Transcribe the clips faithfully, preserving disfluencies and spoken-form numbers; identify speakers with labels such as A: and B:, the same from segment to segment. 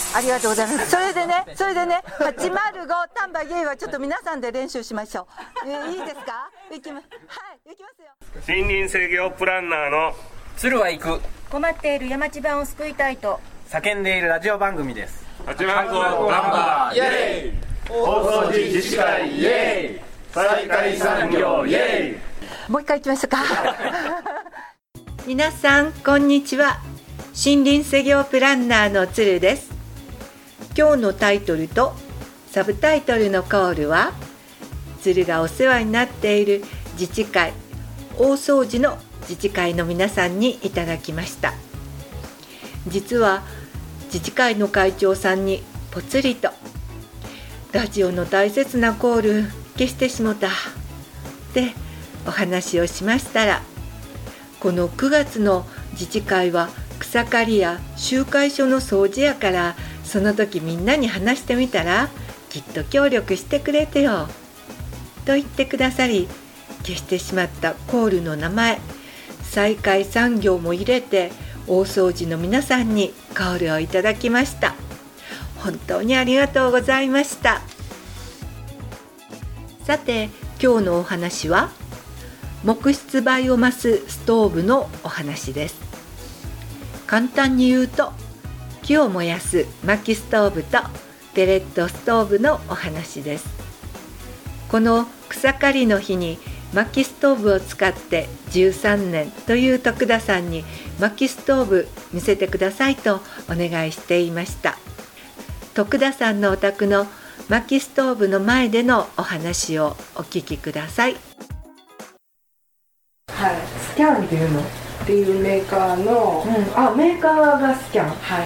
A: ありがとうございます。それでね、それでね、はちまるご丹波芸はちょっと皆さんで練習しましょう。えー、いいですか？いきま、はい、いきますよ。
B: 森林制御プランナーの
C: 鶴は行く。
D: 困っている山地盤を救いたいと
C: 叫んでいるラジオ番組です。
B: はちまるご丹波イエーイ、放送時自治会イエーイ、再開産業イエーイ。
A: もう一回いきましょうか。皆さんこんにちは。森林制御プランナーの鶴です。今日のタイトルとサブタイトルのコールは、鶴がお世話になっている自治会、大掃除の自治会の皆さんにいただきました。実は自治会の会長さんにぽつりとラジオの大切なコール消してしもたってお話をしましたら、このくがつの自治会は草刈りや集会所の掃除やから、その時みんなに話してみたらきっと協力してくれてよと言ってくださり、消してしまったコールの名前、再開産業も入れて大掃除の皆さんにコールをいただきました。本当にありがとうございました。さて今日のお話は木質バイオマスストーブのお話です。簡単に言うと、木を燃やす薪ストーブとペレットストーブのお話です。この草刈りの日に薪ストーブを使ってじゅうさんねんという徳田さんに薪ストーブ見せてくださいとお願いしていました。徳田さんのお宅の薪ストーブの前でのお話をお聞きください。
E: はい、スキャンっていうのっていうメーカーの、うん、あ、メーカーがスキャン、はい、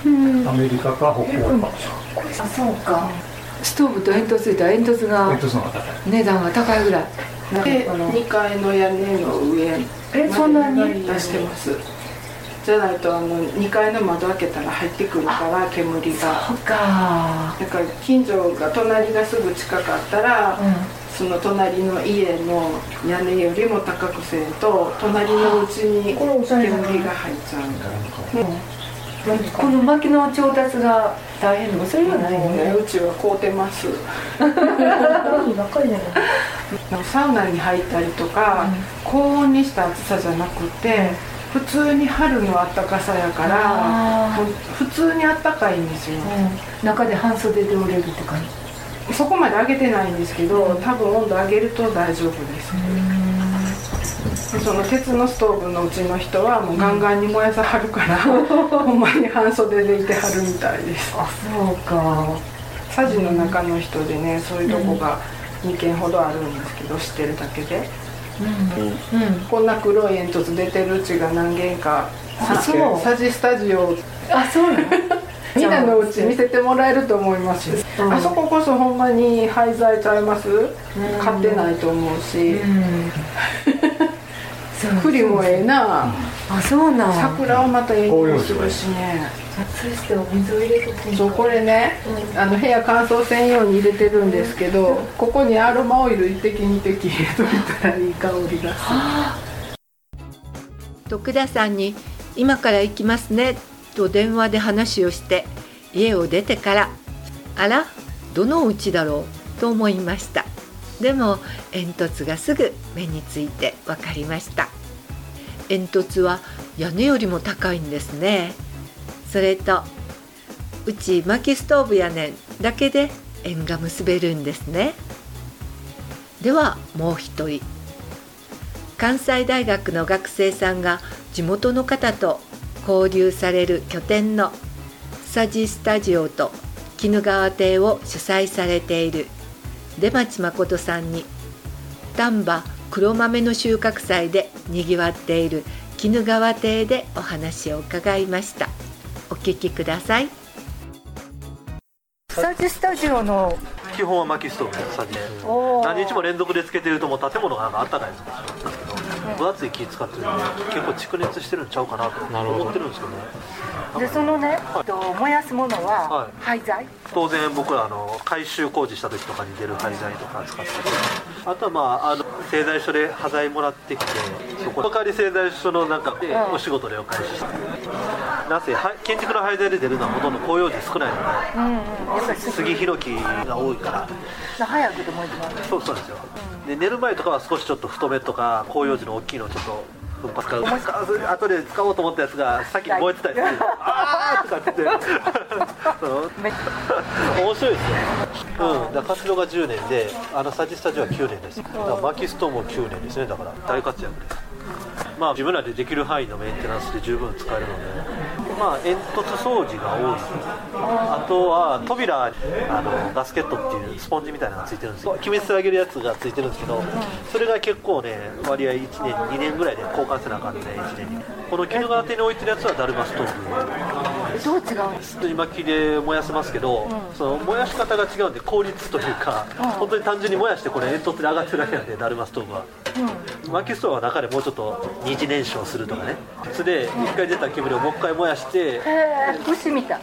F: アメリカか北欧か、
E: あ、そうか。ストーブと煙突いたら煙突が値段が高いぐらいで、にかいの屋根の上えそんなに出してます。じゃないとあのにかいの窓開けたら入ってくるから煙が。そうか。だから近所が隣がすぐ近かったら、うん、その隣の家の屋根よりも高くせんと隣のうちに煙が入っちゃう。うん、この薪の調達が大変で、それはないよね。うちは買うてます。サウナに入ったりとか、うん、高温にした暑さじゃなくて、普通に春の暖かさやから普通に暖かいんですよ、うん、中で半袖でおれるって感じ。そこまで上げてないんですけど、多分温度上げると大丈夫です。うん、その鉄のストーブのうちの人はもうガンガンに燃やさはるから、うん、ほんまに半袖でいてはるみたいです。あ、そうか。佐治の中の人でね、そういうとこがにけんほどあるんですけど、知ってるだけで、うんうん、こんな黒い煙突出てるうちが何軒か、佐治スタジオ、あ、そうなのみんなのうち見せてもらえると思います。うん、あそここそほんまに廃材ちゃいます、うん、買ってないと思うし、うん、栗もええな、あ、そうなん。桜はまたええにするしね。そしてお水を入れてくる。そう、これね、うん、あの部屋乾燥せんように入れてるんですけど、うん、ここにアロマオイル一滴二滴入れといたらいい香りがする。
A: 徳田さんに今から行きますねと電話で話をして家を出てから、あらどのうちだろうと思いました。でも煙突がすぐ目について分かりました。煙突は屋根よりも高いんですね。それとうち薪ストーブやねんだけで縁が結べるんですね。ではもう一人、関西大学の学生さんが地元の方と交流される拠点の佐治スタジオと鬼怒川邸を主催されている出町誠さんに、丹波黒豆の収穫祭でにぎわっている鬼怒川邸でお話を伺いました。お聞きください。佐治スタジオの
G: 基本は薪ストーブです。佐治何日も連続でつけてるともう建物があったかいですけど、 分厚い木使ってるんで結構蓄熱してるんちゃうかなと思ってるんですけどね。
D: でそのね、はい、燃やすものは廃材、はい、
G: 当然僕らあの改修工事した時とかに出る廃材とか使ってる。あとはまああの製材所で端材もらってきてそこの代わり製材所の中でお仕事でお返しして、うん、なぜ建築の廃材で出るのはほとんど広葉樹少ないので、うんうん、やっぱり杉ヒノキが多いから
D: 早くでもいいと思う。
G: そうそうですよ、うん、で寝る前とかは少しちょっと太めとか広葉樹の大きいのをちょっと奮発から後で使おうと思ったやつがさっき燃えてたりするあーとかって言って面白いですよ、うん、だから活動がじゅうねんであのサジスタジオはきゅうねんです。だからマキストもきゅうねんですね。だから大活躍です。まあ自分らでできる範囲のメンテナンスで十分使えるので、まあ煙突掃除が多い。あとは扉にあのガスケットっていうスポンジみたいなのがついてるんですよ。気密性上げるやつがついてるんですけど、それが結構ね割合いちねんにねんぐらいで交換せなあかんね。いちねんにこの鬼怒川邸に置いてるやつはダルマストーブ。
D: どう違うんですか？
G: 薪で燃やせますけど、うん、その燃やし方が違うんで効率というか、うん、本当に単純に燃やしてこれ煙突で上がってるだけなんでダルマストーブは、うん、薪ストーブは中でもうちょっと二次燃焼するとかね。それで一回出た煙をもう一回燃やして、
D: へー、牛みたい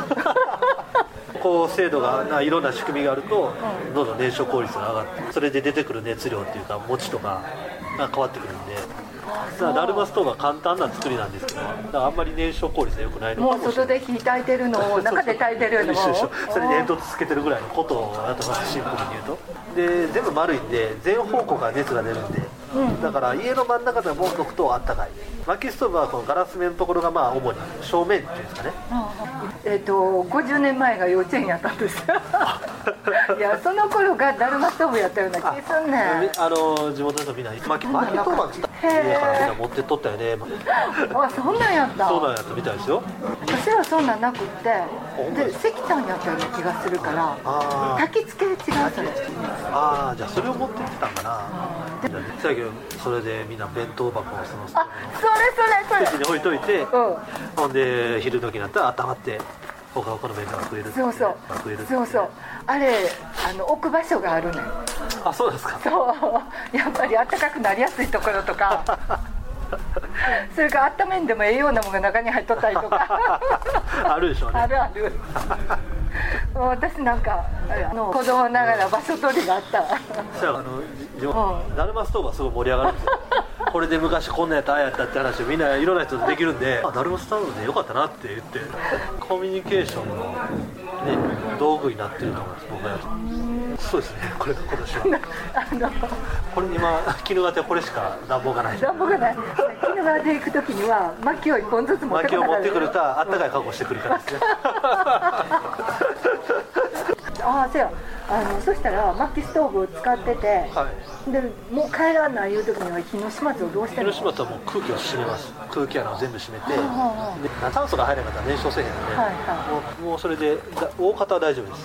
G: こう精度がいろんな仕組みがあるとどんどん燃焼効率が上がって、それで出てくる熱量っていうか持ちとかが変わってくるんで、だからダルマストーブは簡単な作りなんですけど、だからあんまり燃焼効率が良くないのかもしれない。
D: もう外で火焚いてるのを中で焚いてるのを
G: それで煙突つけてるぐらいのことをやってます。シンプルに言うとで全部丸いんで全方向から熱が出るんで、うん、だから家の真ん中でもう置くとあったかい。薪ストーブはこのガラス面のところがまあ主に正面っていうんですかね、
D: うん、えっ、ー、とごじゅうねんまえが幼稚園やったんですいやその頃がダルマストーブやったような気がするね。
G: あの地元の人みんな薪薪当番って家からみんな持ってっとったよね
D: あ、そんなんやった。
G: そうなんやったみたいですよ。
D: 私はそんなんなくってで石炭やったような気がするから焚き付け違うそれ。
G: ああ、じゃあそれを持ってってたんかな。最近それでみんな弁当箱をその
D: あ、それそれそれ
G: に置いといて、うん、ほんで昼時になったら温まってほかほかの弁当が食える。
D: そうそう
G: 食える。
D: そうそう、あれあの置く場所があるねん。
G: あ、そうですか。
D: そうやっぱり暖かくなりやすいところとかそれから温めんでもええようなものが中に入っとったりとか
G: あるでしょうね。
D: あるある私なんかあの子供ながら場所取りがあった
G: そう、あのダルマストーブはすごい盛り上がるんですよこれで昔こんなやったああやったって話をみんないろんな人とできるんで、あ、ダルマストーブでよかったなって言ってコミュニケーションの、ね、道具になってると思います。僕はそうですね。これが今年はあのこれ今鬼怒川でこれしか暖房がない。
D: 暖房がない。鬼怒川で行く時には薪をいっぽんずつ持ってくる。
G: 薪を持ってくるとあったかい格好してくるからですね
D: ああ、そうや。あのそしたら薪ストーブを使ってて、はい、でもう帰らないいう時には火の始末をどうしてるの？
G: 火の始末はもう空気を閉めます。空気穴を全部閉めて、はあはあ、で炭素が入らなかったら燃焼せえへんので、はいはい、もう、もうそれで大方は大丈夫です。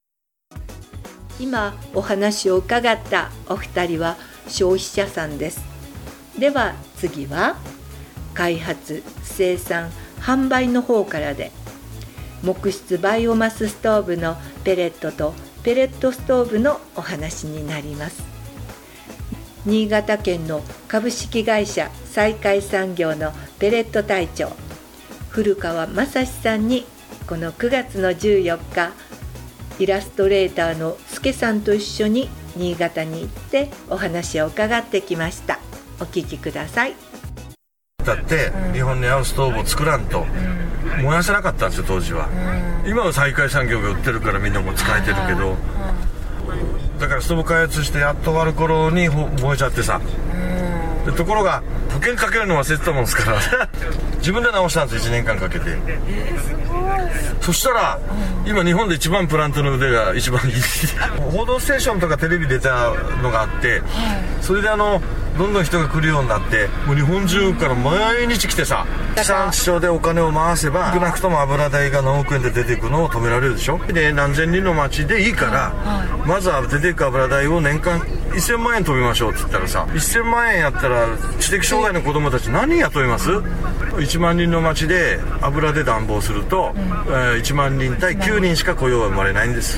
A: 今お話を伺ったお二人は消費者さんです。では次は開発、生産、販売の方からで木質バイオマスストーブのペレットとペレットストーブのお話になります。新潟県の株式会社西海産業のペレット隊長古川正史さんにこのくがつのじゅうよっかイラストレーターの助さんと一緒に新潟に行ってお話を伺ってきました。お聞きください。
H: だって日本に合うストーブを作らんと燃やせなかったんですよ当時は。今は西海産業が売ってるからみんなも使えてるけど、だからストーブ開発してやっと終わる頃に燃えちゃってさ、でところが保険かけるの忘れてたもんですから自分で直したんですいちねんかんかけて。そしたら今日本で一番プラントの腕が一番いい報道ステーションとかテレビ出たのがあって、それであのどんどん人が来るようになって、もう日本中から毎日来てさ、地産地消でお金を回せば少なくとも油代が何億円で出ていくのを止められるでしょ。で何千人の町でいいから、はい、まずは出ていく油代を年間せんまんえん飛びましょうって言ったらさ、せんまんえんやったら知的障害の子供たち何人雇います？いちまんにんの町で油で暖房すると、うん、えー、いちまんにん対きゅうにんしか雇用は生まれないんです。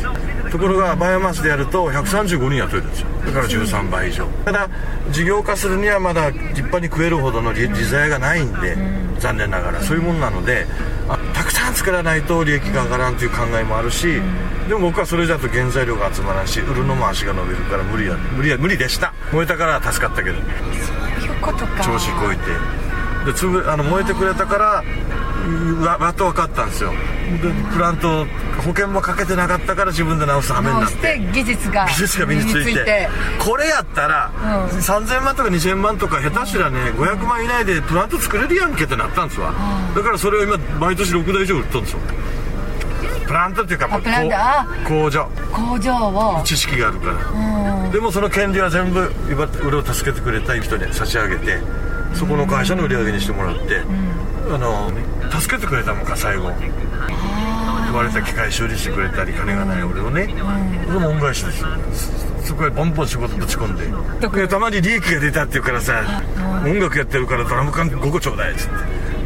H: ところがバイオマスでやるとひゃくさんじゅうごにん雇えるんですよ。だからじゅうさんばい以上。ただ事業化するにはまだ立派に食えるほどの自材がないんで、残念ながらそういうもんなので、あたくさん作らないと利益が上がらんという考えもあるし、でも僕はそれだと原材料が集まらんし、売るのも足が伸びるから無理や無理や無理でした。燃えたから助かったけど、
A: そういうことか。
H: 調子こいてでつぶあの燃えてくれたからわわっと分かったんですよ。でプラント保険もかけてなかったから自分で直す羽目になって、
A: 技術が
H: 技術が身について、
A: 身について
H: これやったら、うん、さんぜんまんとかにせんまんとか下手したらね、うん、ごひゃくまん以内でプラント作れるやんけってなったんですわ、うん、だからそれを今毎年ろくだい以上売っとるんですよ。プラントっていうか工場
A: 工場を
H: 知識があるから、うん、でもその権利は全部俺を助けてくれた人に差し上げて、そこの会社の売り上げにしてもらって、うん、あの助けてくれたもんか最後言われた機械修理してくれたり、金がない俺をね、うん、その恩返しですよ。そこへボンボン仕事ぶち込んで、でたまに利益が出たっていうからさ、うん、音楽やってるからドラム缶ごこちょうだいっつって、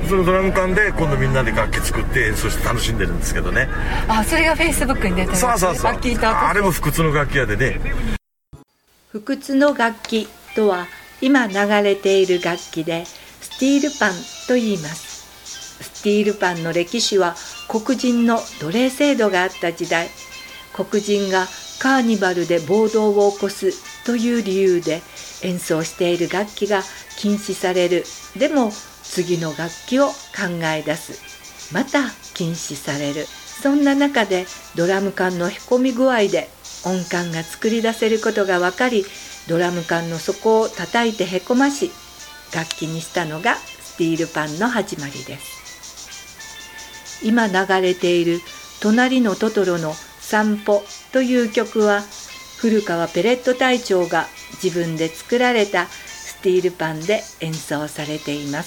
H: そのドラム缶で今度みんなで楽器作って演奏して楽しんでるんですけどね。
A: あ、それがフェイスブックに出てます。
H: そうそうそう、
A: あ、聞いた。
H: あれも不屈の楽器屋でね。
A: 不屈の楽器とは今流れている楽器でスティールパンと言います。スティールパンの歴史は黒人の奴隷制度があった時代、黒人がカーニバルで暴動を起こすという理由で演奏している楽器が禁止される。でも次の楽器を考え出す。また禁止される。そんな中でドラム缶のへこみ具合で音感が作り出せることが分かり、ドラム缶の底を叩いてへこまし楽器にしたのがスティールパンの始まりです。今流れている隣のトトロの散歩という曲は、古川ペレット隊長が自分で作られたスティールパンで演奏されています。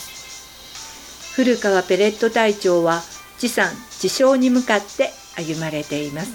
A: 古川ペレット隊長は地産地消に向かって歩まれています。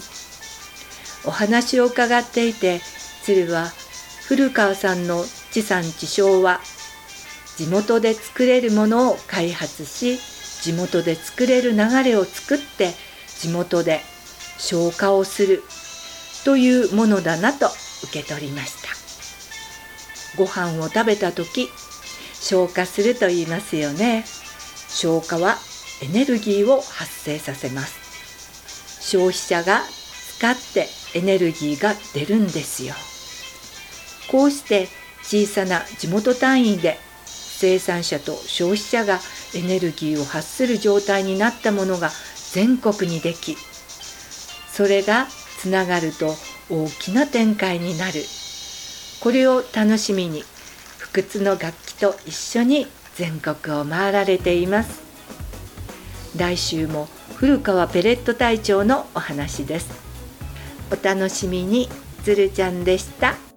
A: お話を伺っていて、鶴は古川さんの地産地消は地元で作れるものを開発し、地元で作れる流れを作って地元で消化をするというものだなと受け取りました。ご飯を食べた時、消化すると言いますよね。消化はエネルギーを発生させます。消費者が使ってエネルギーが出るんですよ。こうして小さな地元単位で生産者と消費者がエネルギーを発する状態になったものが全国にでき、それがつながると大きな展開になる。これを楽しみに不屈の楽器と一緒に全国を回られています。来週も古川ペレット隊長のお話です。お楽しみに。つるちゃんでした。